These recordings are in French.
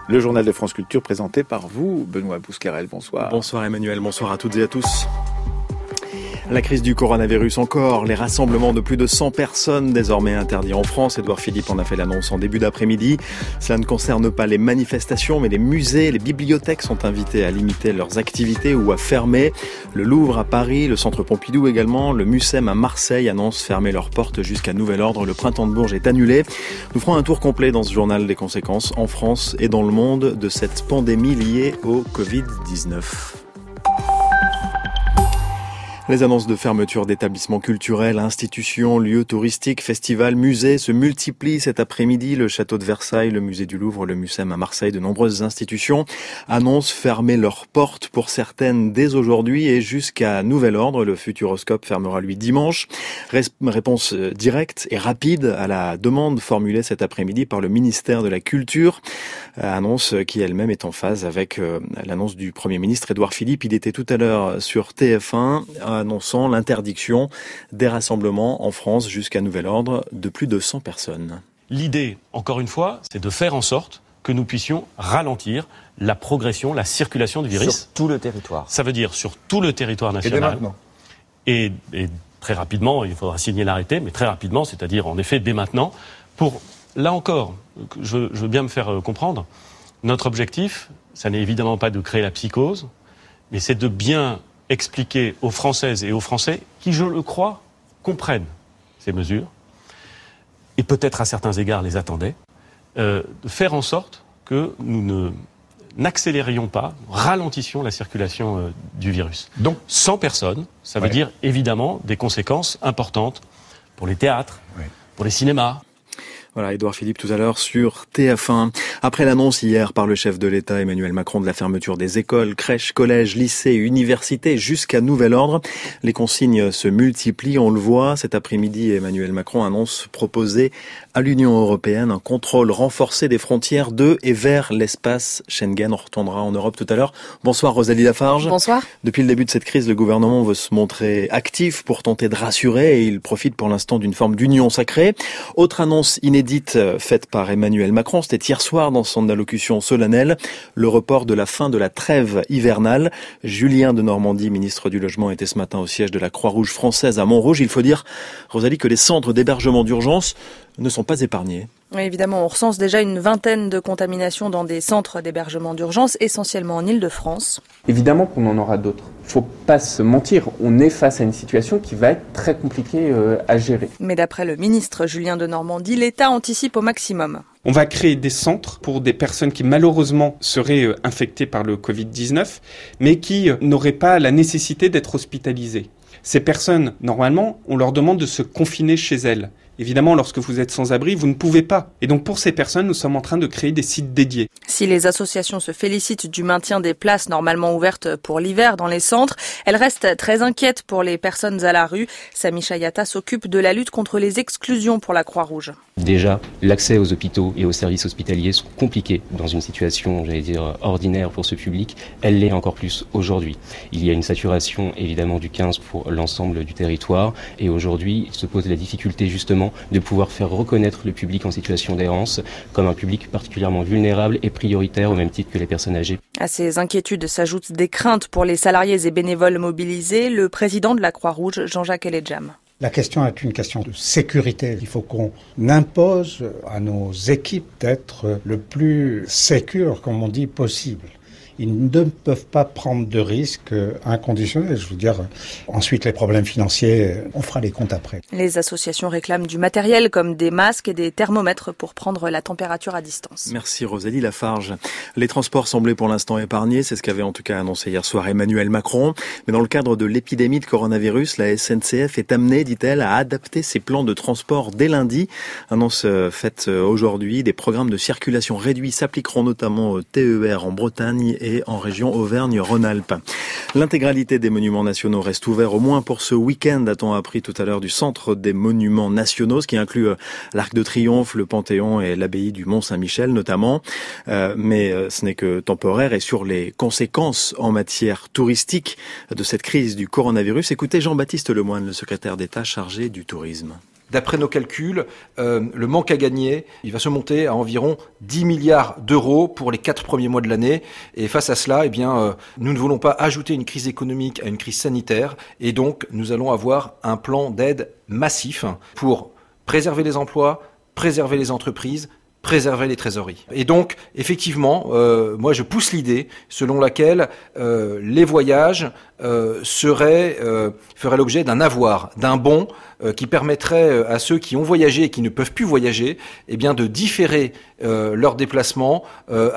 Le journal de France Culture présenté par vous, Benoît Bouscarel. Bonsoir. Bonsoir Emmanuel, bonsoir à toutes et à tous. La crise du coronavirus encore, les rassemblements de plus de 100 personnes désormais interdits en France. Édouard Philippe en a fait l'annonce en début d'après-midi. Cela ne concerne pas les manifestations, mais les musées, les bibliothèques sont invités à limiter leurs activités ou à fermer. Le Louvre à Paris, le Centre Pompidou également, le Mucem à Marseille annoncent fermer leurs portes jusqu'à nouvel ordre. Le Printemps de Bourges est annulé. Nous ferons un tour complet dans ce journal des conséquences en France et dans le monde de cette pandémie liée au Covid-19. Les annonces de fermeture d'établissements culturels, institutions, lieux touristiques, festivals, musées se multiplient cet après-midi. Le château de Versailles, le musée du Louvre, le Mucem à Marseille, de nombreuses institutions annoncent fermer leurs portes pour certaines dès aujourd'hui et jusqu'à nouvel ordre. Le Futuroscope fermera lui dimanche. Réponse directe et rapide à la demande formulée cet après-midi par le ministère de la Culture. Annonce qui elle-même est en phase avec l'annonce du Premier ministre Édouard Philippe. Il était tout à l'heure sur TF1 annonçant l'interdiction des rassemblements en France jusqu'à nouvel ordre de plus de 100 personnes. L'idée, encore une fois, c'est de faire en sorte que nous puissions ralentir la progression, la circulation du virus. Sur tout le territoire. Ça veut dire sur tout le territoire national. Et dès maintenant. Et très rapidement, il faudra signer l'arrêté, mais très rapidement, c'est-à-dire en effet dès maintenant, pour, là encore, je veux bien me faire comprendre, notre objectif, ça n'est évidemment pas de créer la psychose, mais c'est de bien expliquer aux Françaises et aux Français qui, je le crois, comprennent ces mesures et peut-être à certains égards les attendaient, de faire en sorte que nous n'accélérions pas, ralentissions la circulation du virus. Donc 100 personnes, ça veut dire évidemment des conséquences importantes pour les théâtres, pour les cinémas. Voilà, Édouard Philippe tout à l'heure sur TF1. Après l'annonce hier par le chef de l'État Emmanuel Macron de la fermeture des écoles, crèches, collèges, lycées, universités jusqu'à nouvel ordre, les consignes se multiplient, on le voit. Cet après-midi, Emmanuel Macron annonce proposer à l'Union européenne un contrôle renforcé des frontières de et vers l'espace Schengen. On retournera en Europe tout à l'heure. Bonsoir Rosalie Lafarge. Bonsoir. Depuis le début de cette crise, le gouvernement veut se montrer actif pour tenter de rassurer et il profite pour l'instant d'une forme d'union sacrée. Autre annonce inédite faite par Emmanuel Macron, c'était hier soir dans son allocution solennelle, le report de la fin de la trêve hivernale. Julien Denormandie, ministre du Logement, était ce matin au siège de la Croix-Rouge française à Montrouge. Il faut dire, Rosalie, que les centres d'hébergement d'urgence ne sont pas épargnés. Oui, évidemment, on recense déjà une vingtaine de contaminations dans des centres d'hébergement d'urgence, essentiellement en Île-de-France. Évidemment qu'on en aura d'autres. Faut pas se mentir, on est face à une situation qui va être très compliquée à gérer. Mais d'après le ministre Julien Denormandie, l'État anticipe au maximum. On va créer des centres pour des personnes qui malheureusement seraient infectées par le Covid-19, mais qui n'auraient pas la nécessité d'être hospitalisées. Ces personnes, normalement, on leur demande de se confiner chez elles. Évidemment, lorsque vous êtes sans abri, vous ne pouvez pas. Et donc pour ces personnes, nous sommes en train de créer des sites dédiés. Si les associations se félicitent du maintien des places normalement ouvertes pour l'hiver dans les centres, elles restent très inquiètes pour les personnes à la rue. Sami Chayata s'occupe de la lutte contre les exclusions pour la Croix-Rouge. Déjà, l'accès aux hôpitaux et aux services hospitaliers sont compliqués dans une situation, ordinaire pour ce public. Elle l'est encore plus aujourd'hui. Il y a une saturation évidemment du 15 pour l'ensemble du territoire et aujourd'hui, il se pose la difficulté justement de pouvoir faire reconnaître le public en situation d'errance comme un public particulièrement vulnérable et prioritaire au même titre que les personnes âgées. À ces inquiétudes s'ajoutent des craintes pour les salariés et bénévoles mobilisés. Le président de la Croix-Rouge, Jean-Jacques Eledjam. La question est une question de sécurité. Il faut qu'on impose à nos équipes d'être le plus sécures, comme on dit, possible. Ils ne peuvent pas prendre de risques inconditionnels. Je veux dire, ensuite les problèmes financiers, on fera les comptes après. Les associations réclament du matériel comme des masques et des thermomètres pour prendre la température à distance. Merci Rosalie Lafarge. Les transports semblaient pour l'instant épargnés, c'est ce qu'avait en tout cas annoncé hier soir Emmanuel Macron. Mais dans le cadre de l'épidémie de coronavirus, la SNCF est amenée, dit-elle, à adapter ses plans de transport dès lundi. Annonce faite aujourd'hui, des programmes de circulation réduits s'appliqueront notamment au TER en Bretagne et en région Auvergne-Rhône-Alpes. L'intégralité des monuments nationaux reste ouverte au moins pour ce week-end, a-t-on appris tout à l'heure du Centre des monuments nationaux, ce qui inclut l'Arc de Triomphe, le Panthéon et l'abbaye du Mont-Saint-Michel notamment. Mais ce n'est que temporaire et sur les conséquences en matière touristique de cette crise du coronavirus. Écoutez Jean-Baptiste Lemoyne, le secrétaire d'État chargé du tourisme. D'après nos calculs, le manque à gagner, il va se monter à environ 10 milliards d'euros pour les 4 premiers mois de l'année. Et face à cela, nous ne voulons pas ajouter une crise économique à une crise sanitaire. Et donc, nous allons avoir un plan d'aide massif pour préserver les emplois, préserver les entreprises, préserver les trésoreries. Et donc, effectivement, moi je pousse l'idée selon laquelle les voyages feraient l'objet d'un avoir, d'un bon qui permettrait à ceux qui ont voyagé et qui ne peuvent plus voyager, de différer leur déplacement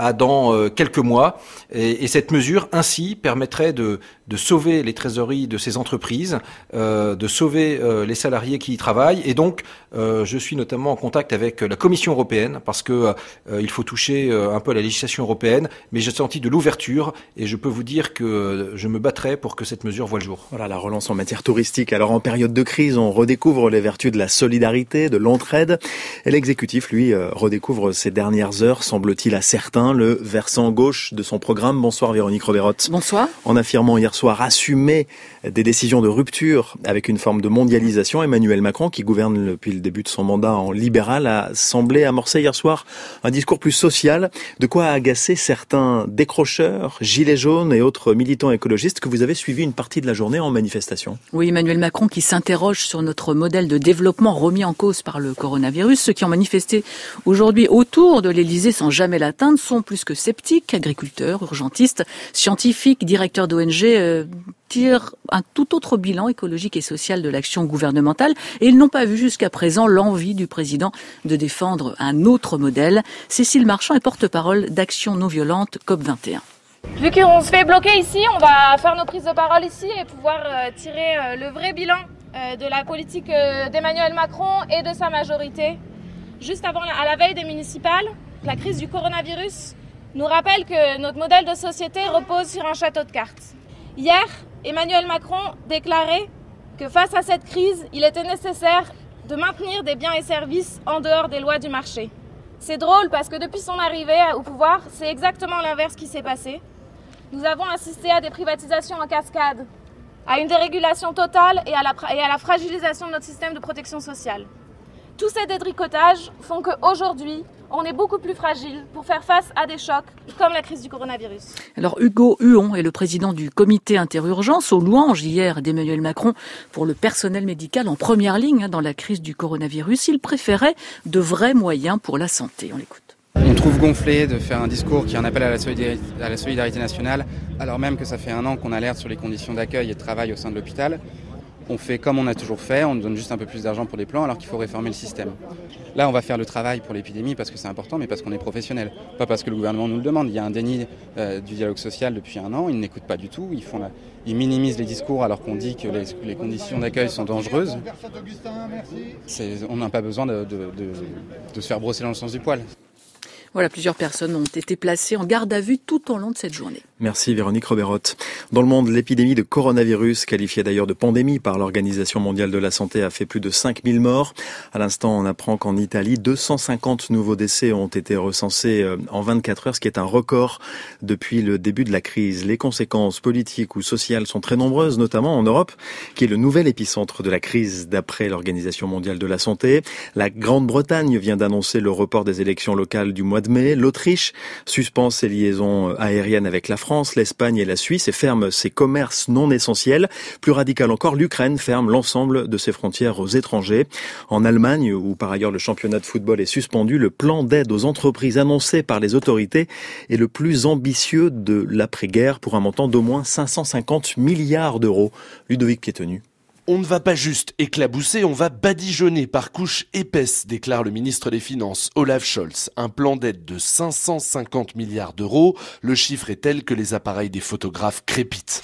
dans quelques mois. Et cette mesure, ainsi, permettrait de sauver les trésoreries de ces entreprises, de sauver les salariés qui y travaillent. Et donc, je suis notamment en contact avec la Commission européenne parce que il faut toucher un peu à la législation européenne. Mais j'ai senti de l'ouverture et je peux vous dire que je me battrai pour que cette mesure voie le jour. Voilà la relance en matière touristique. Alors en période de crise, on redécouvre les vertus de la solidarité, de l'entraide. Et l'exécutif, lui, redécouvre ces dernières heures, semble-t-il à certains, le versant gauche de son programme. Bonsoir Véronique Roberotte. Bonsoir. En affirmant hier soir assumer des décisions de rupture avec une forme de mondialisation, Emmanuel Macron, qui gouverne depuis le début de son mandat en libéral, a semblé amorcer hier soir un discours plus social, de quoi agacer certains décrocheurs, gilets jaunes et autres militants écologistes que vous avez suivis une partie de la journée en manifestation. Oui, Emmanuel Macron qui s'interroge sur notre modèle de développement remis en cause par le coronavirus. Ceux qui ont manifesté aujourd'hui autour de l'Elysée sans jamais l'atteindre sont plus que sceptiques, agriculteurs, urgentistes, scientifiques, directeurs d'ONG, tirent un tout autre bilan écologique et social de l'action gouvernementale et ils n'ont pas vu jusqu'à présent l'envie du président de défendre un autre modèle. Cécile Marchand est porte-parole d'Action non violente COP21. Vu qu'on se fait bloquer ici, on va faire nos prises de parole ici et pouvoir tirer le vrai bilan de la politique d'Emmanuel Macron et de sa majorité. Juste à la veille des municipales, la crise du coronavirus nous rappelle que notre modèle de société repose sur un château de cartes. Hier, Emmanuel Macron déclarait que face à cette crise, il était nécessaire de maintenir des biens et services en dehors des lois du marché. C'est drôle parce que depuis son arrivée au pouvoir, c'est exactement l'inverse qui s'est passé. Nous avons assisté à des privatisations en cascade, à une dérégulation totale et à la fragilisation de notre système de protection sociale. Tous ces détricotages font qu'aujourd'hui, on est beaucoup plus fragile pour faire face à des chocs comme la crise du coronavirus. Alors Hugo Huon est le président du comité interurgence aux louanges hier d'Emmanuel Macron pour le personnel médical en première ligne dans la crise du coronavirus. Il préférait de vrais moyens pour la santé. On l'écoute. On trouve gonflé de faire un discours qui est un appel à la solidarité nationale, alors même que ça fait 1 an qu'on alerte sur les conditions d'accueil et de travail au sein de l'hôpital. On fait comme on a toujours fait, on donne juste un peu plus d'argent pour les plans alors qu'il faut réformer le système. Là, on va faire le travail pour l'épidémie parce que c'est important, mais parce qu'on est professionnel. Pas parce que le gouvernement nous le demande. Il y a un déni du dialogue social depuis 1 an, ils n'écoutent pas du tout. Ils minimisent les discours alors qu'on dit que les conditions d'accueil sont dangereuses. On n'a pas besoin de se faire brosser dans le sens du poil. Voilà, plusieurs personnes ont été placées en garde à vue tout au long de cette journée. Merci Véronique Roberotte. Dans le monde, l'épidémie de coronavirus, qualifiée d'ailleurs de pandémie par l'Organisation mondiale de la santé, a fait plus de 5000 morts. À l'instant, on apprend qu'en Italie, 250 nouveaux décès ont été recensés en 24 heures, ce qui est un record depuis le début de la crise. Les conséquences politiques ou sociales sont très nombreuses, notamment en Europe, qui est le nouvel épicentre de la crise d'après l'Organisation mondiale de la santé. La Grande-Bretagne vient d'annoncer le report des élections locales du mois de mai. L'Autriche suspend ses liaisons aériennes avec la France, l'Espagne et la Suisse et ferme ses commerces non essentiels. Plus radical encore, l'Ukraine ferme l'ensemble de ses frontières aux étrangers. En Allemagne, où par ailleurs le championnat de football est suspendu, le plan d'aide aux entreprises annoncé par les autorités est le plus ambitieux de l'après-guerre pour un montant d'au moins 550 milliards d'euros. Ludovic Piétenu. On ne va pas juste éclabousser, on va badigeonner par couches épaisses, déclare le ministre des Finances, Olaf Scholz. Un plan d'aide de 550 milliards d'euros. Le chiffre est tel que les appareils des photographes crépitent.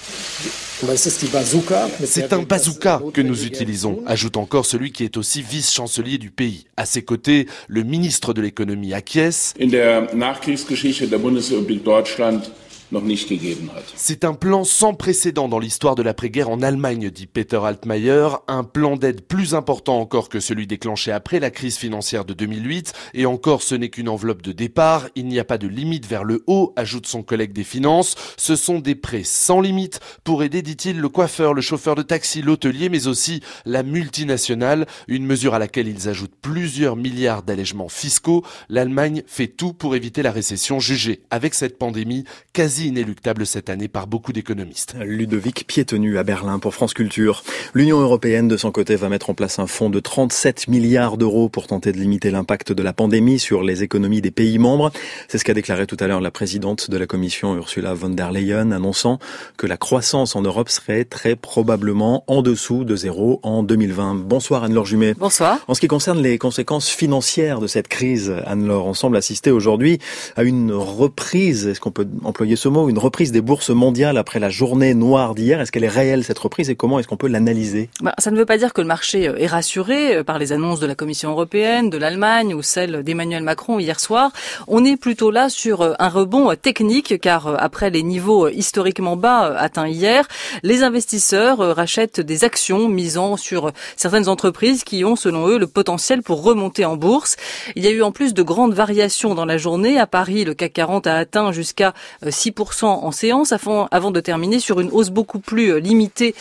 C'est un bazooka que nous utilisons, ajoute encore celui qui est aussi vice-chancelier du pays. À ses côtés, le ministre de l'économie acquiesce. C'est un plan sans précédent dans l'histoire de l'après-guerre en Allemagne, dit Peter Altmaier. Un plan d'aide plus important encore que celui déclenché après la crise financière de 2008. Et encore, ce n'est qu'une enveloppe de départ. Il n'y a pas de limite vers le haut, ajoute son collègue des finances. Ce sont des prêts sans limite pour aider, dit-il, le coiffeur, le chauffeur de taxi, l'hôtelier, mais aussi la multinationale. Une mesure à laquelle ils ajoutent plusieurs milliards d'allègements fiscaux. L'Allemagne fait tout pour éviter la récession, jugée avec cette pandémie quasi inéluctable cette année par beaucoup d'économistes. Ludovic Piétenu à Berlin pour France Culture. L'Union européenne, de son côté, va mettre en place un fonds de 37 milliards d'euros pour tenter de limiter l'impact de la pandémie sur les économies des pays membres. C'est ce qu'a déclaré tout à l'heure la présidente de la Commission, Ursula von der Leyen, annonçant que la croissance en Europe serait très probablement en dessous de zéro en 2020. Bonsoir Anne-Laure Jumet. Bonsoir. En ce qui concerne les conséquences financières de cette crise, Anne-Laure, on semble assister aujourd'hui à une reprise, est-ce qu'on peut employer ce mot, une reprise des bourses mondiales après la journée noire d'hier. Est-ce qu'elle est réelle cette reprise et comment est-ce qu'on peut l'analyser ? Ça ne veut pas dire que le marché est rassuré par les annonces de la Commission européenne, de l'Allemagne ou celles d'Emmanuel Macron hier soir. On est plutôt là sur un rebond technique car après les niveaux historiquement bas atteints hier, les investisseurs rachètent des actions misant sur certaines entreprises qui ont selon eux le potentiel pour remonter en bourse. Il y a eu en plus de grandes variations dans la journée. À Paris, le CAC 40 a atteint jusqu'à 6% en séance avant de terminer sur une hausse beaucoup plus limitée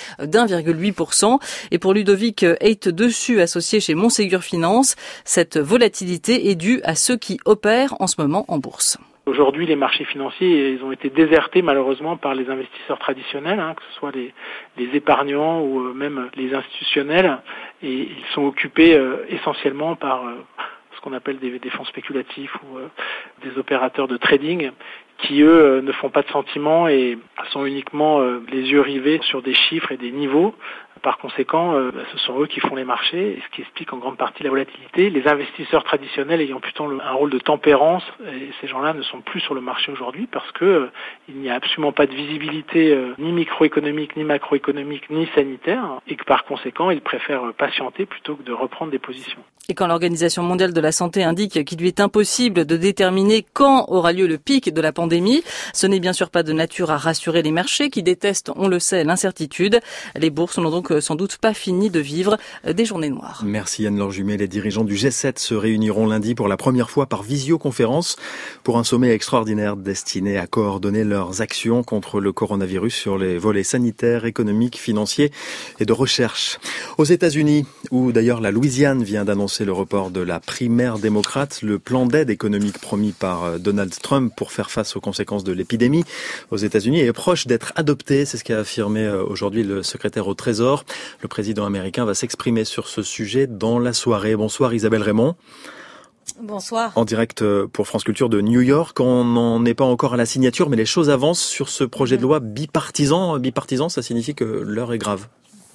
d'1,8%. Et pour Ludovic Heytedessus, associé chez Montségur Finance, cette volatilité est due à ceux qui opèrent en ce moment en bourse. Aujourd'hui, les marchés financiers, ils ont été désertés malheureusement par les investisseurs traditionnels, que ce soit les épargnants ou même les institutionnels, et ils sont occupés essentiellement par ce qu'on appelle des fonds spéculatifs ou des opérateurs de trading qui, eux, ne font pas de sentiments et sont uniquement les yeux rivés sur des chiffres et des niveaux. Par conséquent, ce sont eux qui font les marchés, ce qui explique en grande partie la volatilité. Les investisseurs traditionnels ayant plutôt un rôle de tempérance, et ces gens-là ne sont plus sur le marché aujourd'hui parce que il n'y a absolument pas de visibilité ni microéconomique, ni macroéconomique, ni sanitaire, et que par conséquent, ils préfèrent patienter plutôt que de reprendre des positions. Et quand l'Organisation mondiale de la santé indique qu'il lui est impossible de déterminer quand aura lieu le pic de la pandémie, ce n'est bien sûr pas de nature à rassurer les marchés qui détestent, on le sait, l'incertitude. Les bourses n'ont donc sans doute pas fini de vivre des journées noires. Merci Anne-Laure Jumet. Les dirigeants du G7 se réuniront lundi pour la première fois par visioconférence pour un sommet extraordinaire destiné à coordonner leurs actions contre le coronavirus sur les volets sanitaires, économiques, financiers et de recherche. Aux États-Unis, où d'ailleurs la Louisiane vient d'annoncer le report de la primaire démocrate, le plan d'aide économique promis par Donald Trump pour faire face aux conséquences de l'épidémie aux États-Unis est proche d'être adopté. C'est ce qu'a affirmé aujourd'hui le secrétaire au Trésor. Le président américain va s'exprimer sur ce sujet dans la soirée. Bonsoir Isabelle Raymond. Bonsoir. En direct pour France Culture de New York. On n'en est pas encore à la signature, mais les choses avancent sur ce projet de loi bipartisan. Bipartisan, ça signifie que l'heure est grave.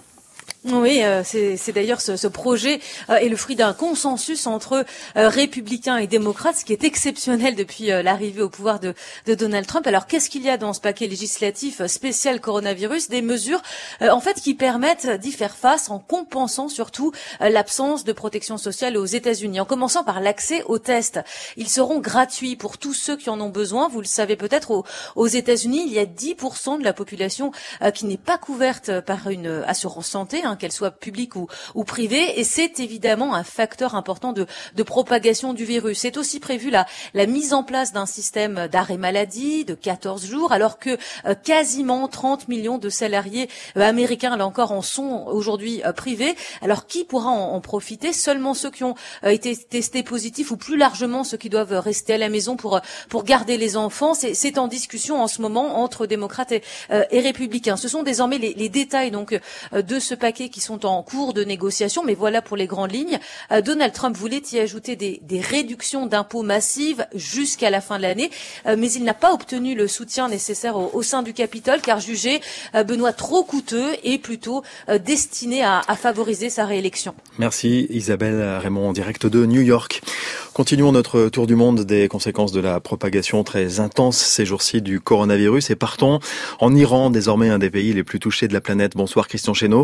Oui, c'est d'ailleurs ce projet est le fruit d'un consensus entre républicains et démocrates, ce qui est exceptionnel depuis l'arrivée au pouvoir de Donald Trump. Alors, qu'est-ce qu'il y a dans ce paquet législatif spécial coronavirus ? Des mesures, en fait, qui permettent d'y faire face en compensant surtout l'absence de protection sociale aux États-Unis. En commençant par l'accès aux tests, ils seront gratuits pour tous ceux qui en ont besoin. Vous le savez peut-être, aux États-Unis, il y a 10% de la population qui n'est pas couverte par une assurance santé, qu'elle soit publique ou privée, et c'est évidemment un facteur important de propagation du virus. C'est aussi prévu la mise en place d'un système d'arrêt maladie de 14 jours, alors que quasiment 30 millions de salariés américains, là encore, en sont aujourd'hui privés. Alors qui pourra en profiter ? Seulement ceux qui ont été testés positifs, ou plus largement ceux qui doivent rester à la maison pour garder les enfants. C'est en discussion en ce moment entre démocrates et républicains. Ce sont désormais les détails donc de ce paquet qui sont en cours de négociation, mais voilà pour les grandes lignes. Donald Trump voulait y ajouter des réductions d'impôts massives jusqu'à la fin de l'année, mais il n'a pas obtenu le soutien nécessaire au sein du Capitole, car jugé, Benoît, trop coûteux et plutôt destiné à favoriser sa réélection. Merci Isabelle Raymond en direct de New York. Continuons notre tour du monde des conséquences de la propagation très intense ces jours-ci du coronavirus et partons en Iran, désormais un des pays les plus touchés de la planète. Bonsoir Christian Chesneau. Bonsoir.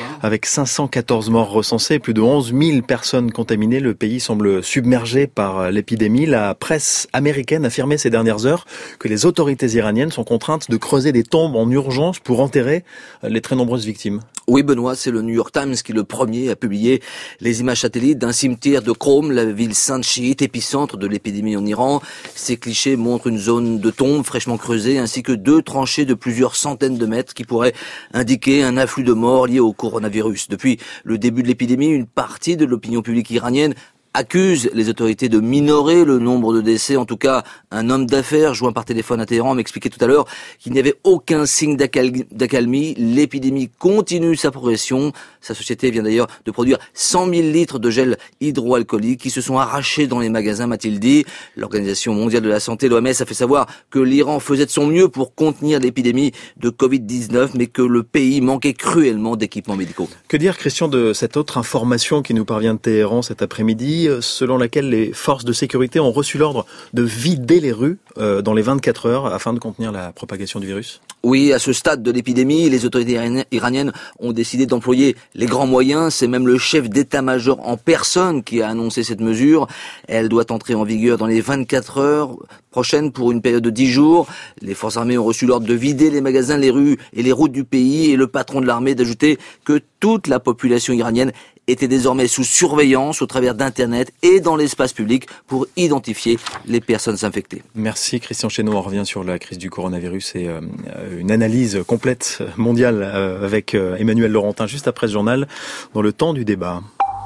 Avec 514 morts recensés, plus de 11 000 personnes contaminées, le pays semble submergé par l'épidémie. La presse américaine affirmait ces dernières heures que les autorités iraniennes sont contraintes de creuser des tombes en urgence pour enterrer les très nombreuses victimes. Oui, Benoît, c'est le New York Times qui le premier a publié les images satellites d'un cimetière de Qom, la ville sainte chiite, épicentre de l'épidémie en Iran. Ces clichés montrent une zone de tombes fraîchement creusée ainsi que 2 tranchées de plusieurs centaines de mètres qui pourraient indiquer un afflux de morts liés au coronavirus. Depuis le début de l'épidémie, une partie de l'opinion publique iranienne accuse les autorités de minorer le nombre de décès. En tout cas, un homme d'affaires joint par téléphone à Téhéran m'expliquait tout à l'heure qu'il n'y avait aucun signe d'accalmie. L'épidémie continue sa progression. Sa société vient d'ailleurs de produire 100 000 litres de gel hydroalcoolique qui se sont arrachés dans les magasins, m'a-t-il dit. L'Organisation mondiale de la santé, l'OMS, a fait savoir que l'Iran faisait de son mieux pour contenir l'épidémie de Covid-19, mais que le pays manquait cruellement d'équipements médicaux. Que dire, Christian, de cette autre information qui nous parvient de Téhéran cet après-midi, selon laquelle les forces de sécurité ont reçu l'ordre de vider les rues dans les 24 heures afin de contenir la propagation du virus? Oui, à ce stade de l'épidémie, les autorités iraniennes ont décidé d'employer les grands moyens. C'est même le chef d'état-major en personne qui a annoncé cette mesure. Elle doit entrer en vigueur dans les 24 heures prochaines pour une période de 10 jours. Les forces armées ont reçu l'ordre de vider les magasins, les rues et les routes du pays, et le patron de l'armée d'ajouter que toute la population iranienne était désormais sous surveillance au travers d'Internet et dans l'espace public pour identifier les personnes infectées. Merci Christian Chesneau. On revient sur la crise du coronavirus et une analyse complète mondiale avec Emmanuel Laurentin juste après ce journal dans le temps du débat.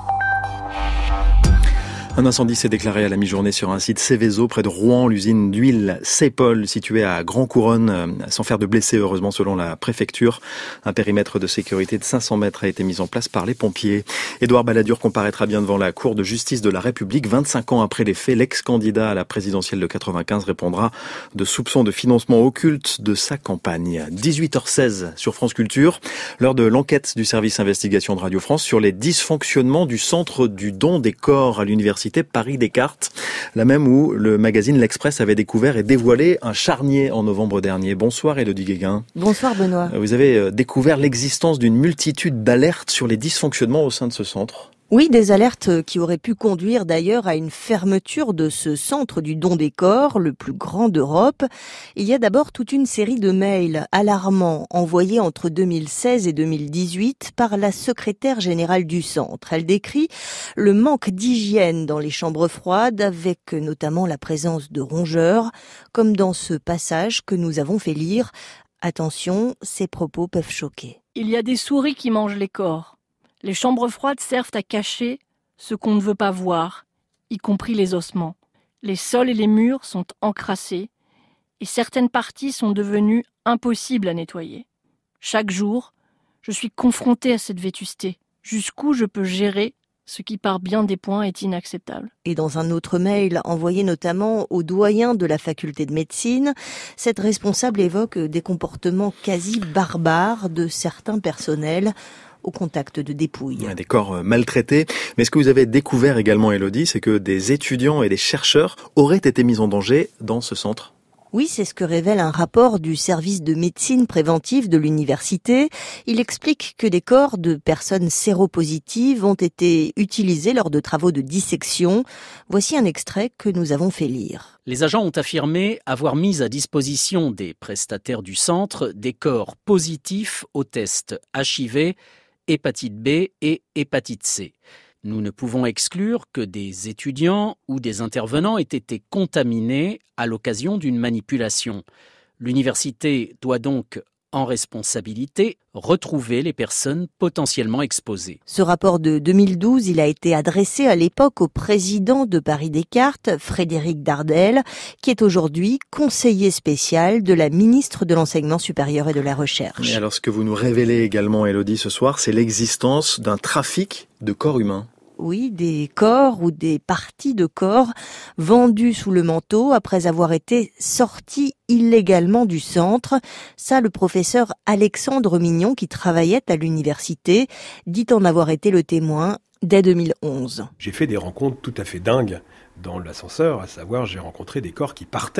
Un incendie s'est déclaré à la mi-journée sur un site Céveso près de Rouen. L'usine d'huile Saipol située à Grand Couronne, sans faire de blessés heureusement selon la préfecture. Un périmètre de sécurité de 500 mètres a été mis en place par les pompiers. Édouard Balladur comparaîtra bien devant la Cour de justice de la République. 25 ans après les faits, l'ex-candidat à la présidentielle de 95 répondra de soupçons de financement occulte de sa campagne. 18h16 sur France Culture, l'heure de l'enquête du service investigation de Radio France sur les dysfonctionnements du centre du don des corps à l'université Paris-Descartes, la même où le magazine L'Express avait découvert et dévoilé un charnier en novembre dernier. Bonsoir Élodie Guéguin. Bonsoir Benoît. Vous avez découvert l'existence d'une multitude d'alertes sur les dysfonctionnements au sein de ce centre. Oui, des alertes qui auraient pu conduire d'ailleurs à une fermeture de ce centre du don des corps, le plus grand d'Europe. Il y a d'abord toute une série de mails alarmants envoyés entre 2016 et 2018 par la secrétaire générale du centre. Elle décrit le manque d'hygiène dans les chambres froides, avec notamment la présence de rongeurs, comme dans ce passage que nous avons fait lire. Attention, ces propos peuvent choquer. Il y a des souris qui mangent les corps. Les chambres froides servent à cacher ce qu'on ne veut pas voir, y compris les ossements. Les sols et les murs sont encrassés et certaines parties sont devenues impossibles à nettoyer. Chaque jour, je suis confrontée à cette vétusté. Jusqu'où je peux gérer ce qui par bien des points est inacceptable. Et dans un autre mail envoyé notamment au doyen de la faculté de médecine, cette responsable évoque des comportements quasi barbares de certains personnels au contact de dépouilles. Des corps maltraités. Mais ce que vous avez découvert également, Élodie, c'est que des étudiants et des chercheurs auraient été mis en danger dans ce centre. Oui, c'est ce que révèle un rapport du service de médecine préventive de l'université. Il explique que des corps de personnes séropositives ont été utilisés lors de travaux de dissection. Voici un extrait que nous avons fait lire. Les agents ont affirmé avoir mis à disposition des prestataires du centre des corps positifs aux tests HIV, hépatite B et hépatite C. Nous ne pouvons exclure que des étudiants ou des intervenants aient été contaminés à l'occasion d'une manipulation. L'université doit donc, en responsabilité, retrouver les personnes potentiellement exposées. Ce rapport de 2012, il a été adressé à l'époque au président de Paris-Descartes, Frédéric Dardel, qui est aujourd'hui conseiller spécial de la ministre de l'Enseignement supérieur et de la Recherche. Et alors ce que vous nous révélez également, Élodie, ce soir, c'est l'existence d'un trafic de corps humains. Oui, des corps ou des parties de corps vendus sous le manteau après avoir été sortis illégalement du centre. Ça, le professeur Alexandre Mignon, qui travaillait à l'université, dit en avoir été le témoin dès 2011. J'ai fait des rencontres tout à fait dingues dans l'ascenseur, à savoir j'ai rencontré des corps qui partaient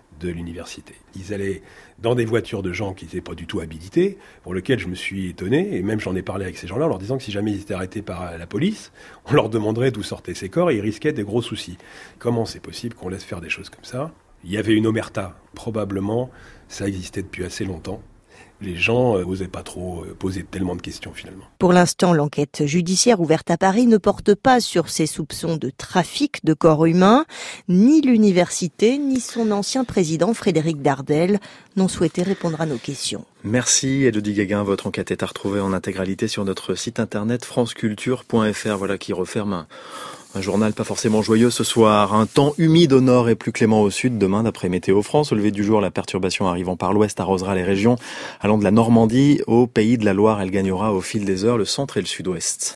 de l'université. Ils allaient dans des voitures de gens qui n'étaient pas du tout habilités, pour lesquels je me suis étonné, et même j'en ai parlé avec ces gens-là en leur disant que si jamais ils étaient arrêtés par la police, on leur demanderait d'où sortaient ces corps et ils risquaient des gros soucis. Comment c'est possible qu'on laisse faire des choses comme ça ? Il y avait une omerta, probablement, ça existait depuis assez longtemps. Les gens n'osaient pas trop poser tellement de questions finalement. Pour l'instant, l'enquête judiciaire ouverte à Paris ne porte pas sur ces soupçons de trafic de corps humains. Ni l'université, ni son ancien président Frédéric Dardel n'ont souhaité répondre à nos questions. Merci Élodie Guéguin, votre enquête est à retrouver en intégralité sur notre site internet franceculture.fr. Voilà qui referme un journal pas forcément joyeux ce soir. Un temps humide au nord et plus clément au sud. Demain, d'après Météo France, au lever du jour, la perturbation arrivant par l'ouest arrosera les régions allant de la Normandie au pays de la Loire. Elle gagnera au fil des heures le centre et le sud-ouest.